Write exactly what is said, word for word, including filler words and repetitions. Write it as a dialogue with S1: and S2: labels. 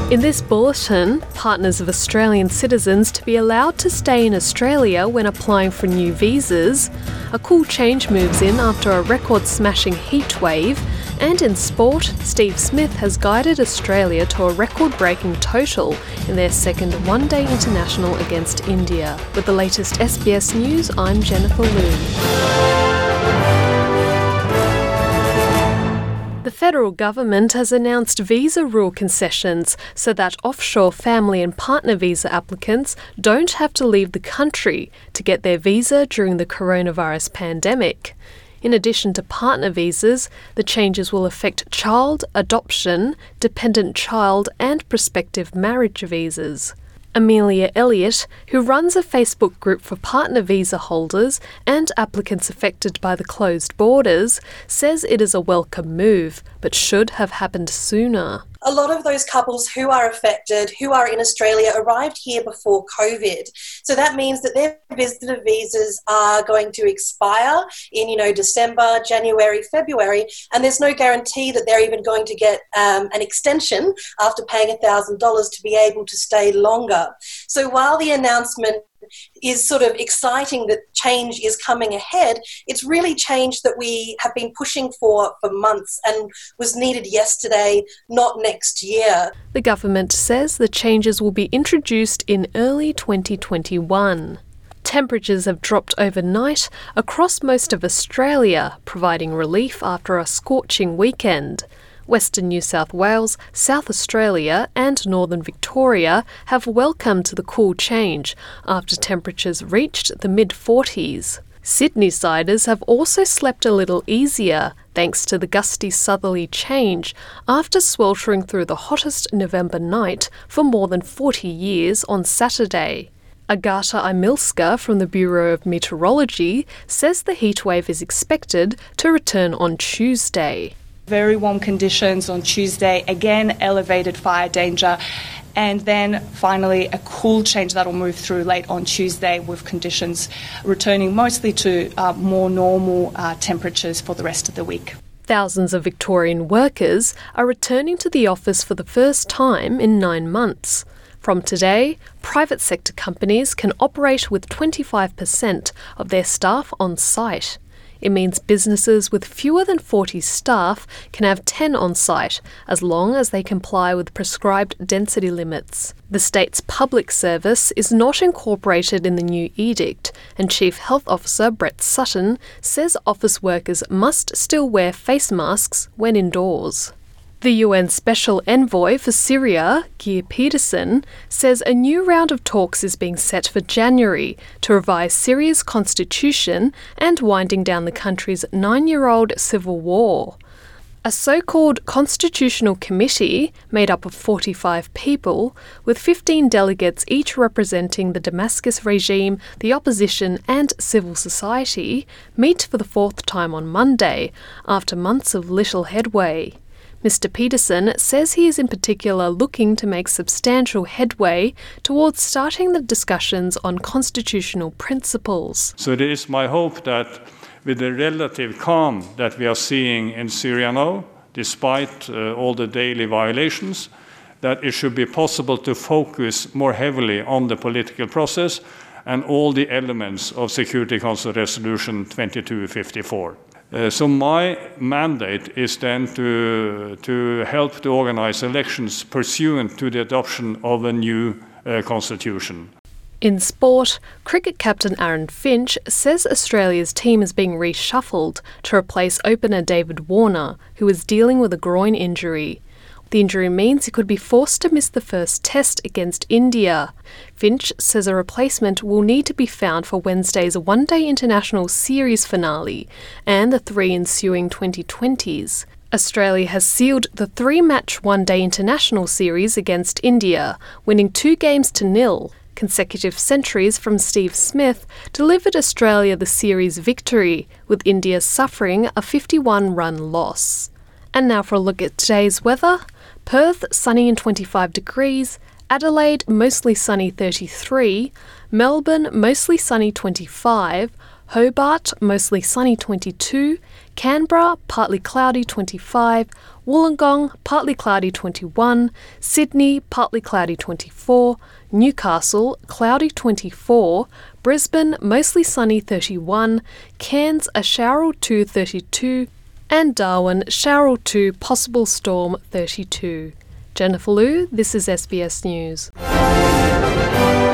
S1: In this bulletin, partners of Australian citizens to be allowed to stay in Australia when applying for new visas, a cool change moves in after a record-smashing heatwave, and in sport, Steve Smith has guided Australia to a record-breaking total in their second one-day international against India. With the latest S B S News, I'm Jennifer Liu. The federal government has announced visa rule concessions so that offshore family and partner visa applicants don't have to leave the country to get their visa during the coronavirus pandemic. In addition to partner visas, the changes will affect child, adoption, dependent child and prospective marriage visas. Amelia Elliott, who runs a Facebook group for partner visa holders and applicants affected by the closed borders, says it is a welcome move, but should have happened sooner.
S2: A lot of those couples who are affected, who are in Australia, arrived here before COVID. So that means that their visitor visas are going to expire in, you know, December, January, February, and there's no guarantee that they're even going to get um, an extension after paying one thousand dollars to be able to stay longer. So while the announcement is sort of exciting that change is coming ahead, it's really change that we have been pushing for for months and was needed yesterday, not next year.
S1: The government says the changes will be introduced in early twenty twenty-one. Temperatures have dropped overnight across most of Australia, providing relief after a scorching weekend. Western New South Wales, South Australia and Northern Victoria have welcomed the cool change after temperatures reached the mid-forties. Sydney-siders have also slept a little easier thanks to the gusty southerly change after sweltering through the hottest November night for more than forty years on Saturday. Agata Imilska from the Bureau of Meteorology says the heatwave is expected to return on Tuesday.
S3: Very warm conditions on Tuesday, again elevated fire danger, and then finally a cool change that will move through late on Tuesday with conditions returning mostly to uh, more normal uh, temperatures for the rest of the week.
S1: Thousands of Victorian workers are returning to the office for the first time in nine months. From today, private sector companies can operate with twenty-five percent of their staff on site. It means businesses with fewer than forty staff can have ten on site, as long as they comply with prescribed density limits. The state's public service is not incorporated in the new edict, and Chief Health Officer Brett Sutton says office workers must still wear face masks when indoors. The U N Special Envoy for Syria, Geir Pedersen, says a new round of talks is being set for January to revise Syria's constitution and winding down the country's nine-year-old civil war. A so-called constitutional committee, made up of forty-five people, with fifteen delegates each representing the Damascus regime, the opposition and civil society, meet for the fourth time on Monday, after months of little headway. Mister Pedersen says he is in particular looking to make substantial headway towards starting the discussions on constitutional principles.
S4: So it is my hope that with the relative calm that we are seeing in Syria now, despite uh, all the daily violations, that it should be possible to focus more heavily on the political process and all the elements of Security Council Resolution twenty-two fifty-four. Uh, so my mandate is then to, to help to organize elections pursuant to the adoption of a new uh, constitution.
S1: In sport, cricket captain Aaron Finch says Australia's team is being reshuffled to replace opener David Warner, who is dealing with a groin injury. The injury means he could be forced to miss the first test against India. Finch says a replacement will need to be found for Wednesday's one-day international series finale and the three ensuing twenty twenties. Australia has sealed the three-match one-day international series against India, winning two games to nil. Consecutive centuries from Steve Smith delivered Australia the series victory, with India suffering a fifty-one run loss. And now for a look at today's weather. Perth, sunny and twenty-five degrees. Adelaide, mostly sunny thirty-three. Melbourne, mostly sunny twenty-five. Hobart, mostly sunny twenty-two, Canberra, partly cloudy twenty-five, Wollongong, partly cloudy twenty-one, Sydney, partly cloudy twenty-four, Newcastle, cloudy twenty-four, Brisbane, mostly sunny thirty-one, Cairns, a shower or two thirty-two, and Darwin, shower or two, possible storm thirty-two. Jennifer Liu, this is S B S News.